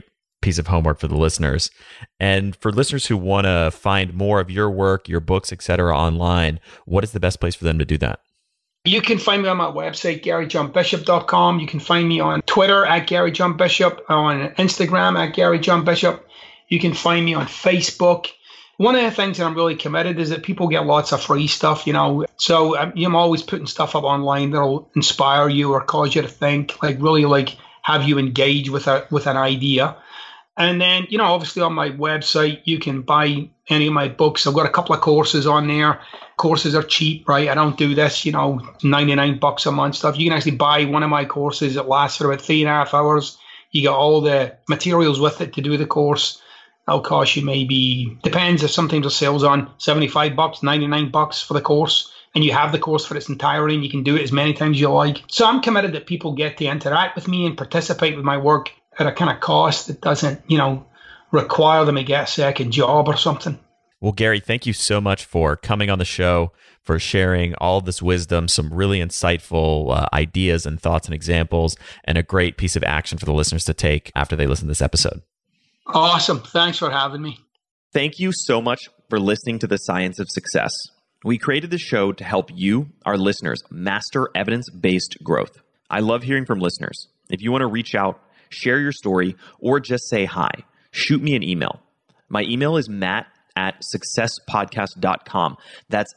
piece of homework for the listeners. And for listeners who want to find more of your work, your books, etc., online, what is the best place for them to do that? You can find me on my website, GaryJohnBishop.com. You can find me on Twitter at GaryJohnBishop, on Instagram at GaryJohnBishop. You can find me on Facebook. One of the things that I'm really committed is that people get lots of free stuff, So I'm always putting stuff up online that'll inspire you or cause you to think, really have you engage with an idea. And then, obviously on my website, you can buy any of my books. I've got a couple of courses on there. Courses are cheap, right? I don't do this, $99 a month stuff. You can actually buy one of my courses. It lasts for about 3.5 hours. You get all the materials with it to do the course. That'll cost you maybe, depends if sometimes the sale's on $75, $99 for the course. And you have the course for its entirety and you can do it as many times as you like. So I'm committed that people get to interact with me and participate with my work at a kind of cost that doesn't, require them to get a second job or something. Well, Gary, thank you so much for coming on the show, for sharing all this wisdom, some really insightful ideas and thoughts and examples, and a great piece of action for the listeners to take after they listen to this episode. Awesome. Thanks for having me. Thank you so much for listening to The Science of Success. We created the show to help you, our listeners, master evidence-based growth. I love hearing from listeners. If you want to reach out, share your story, or just say hi, shoot me an email. My email is matt@successpodcast.com. That's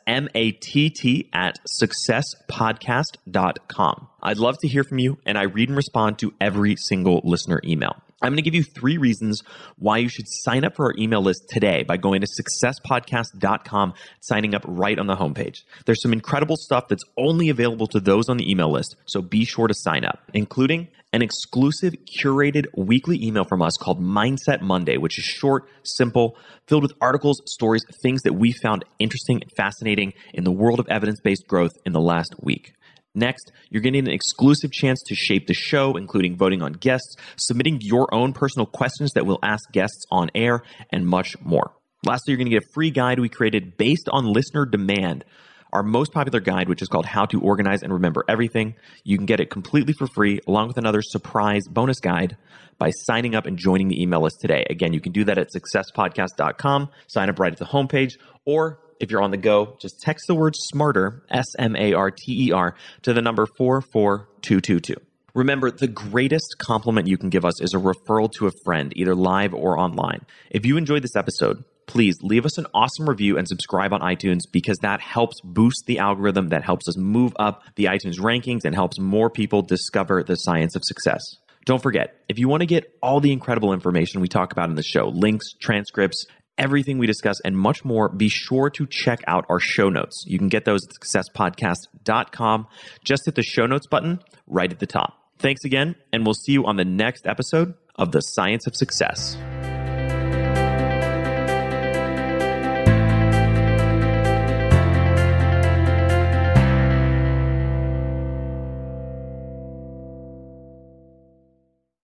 matt@successpodcast.com. I'd love to hear from you, and I read and respond to every single listener email. I'm going to give you 3 reasons why you should sign up for our email list today by going to successpodcast.com, signing up right on the homepage. There's some incredible stuff that's only available to those on the email list, so be sure to sign up, including an exclusive curated weekly email from us called Mindset Monday, which is short, simple, filled with articles, stories, things that we found interesting and fascinating in the world of evidence-based growth in the last week. Next, you're getting an exclusive chance to shape the show, including voting on guests, submitting your own personal questions that we'll ask guests on air, and much more. Lastly, you're going to get a free guide we created based on listener demand, our most popular guide, which is called How to Organize and Remember Everything. You can get it completely for free, along with another surprise bonus guide by signing up and joining the email list today. Again, you can do that at successpodcast.com, sign up right at the homepage, or if you're on the go, just text the word SMARTER, SMARTER, to the number 44222. Remember, the greatest compliment you can give us is a referral to a friend, either live or online. If you enjoyed this episode, please leave us an awesome review and subscribe on iTunes, because that helps boost the algorithm, that helps us move up the iTunes rankings and helps more people discover the science of success. Don't forget, if you want to get all the incredible information we talk about in the show, links, transcripts, everything we discuss, and much more, be sure to check out our show notes. You can get those at successpodcast.com. Just hit the show notes button right at the top. Thanks again, and we'll see you on the next episode of The Science of Success.